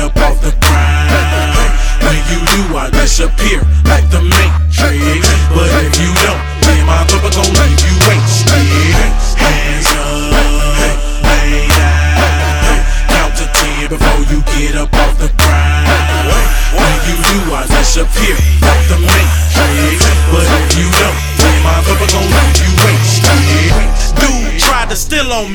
up off the grind. When you do, I disappear like the Matrix. But if you don't, then my papa gon' leave you wasted. Hands up, lay down, count to 10 before you get up off the grind. When you do, I disappear like the Matrix. But if you don't, then my papa gon' leave you wasted. Dude tried to steal on me.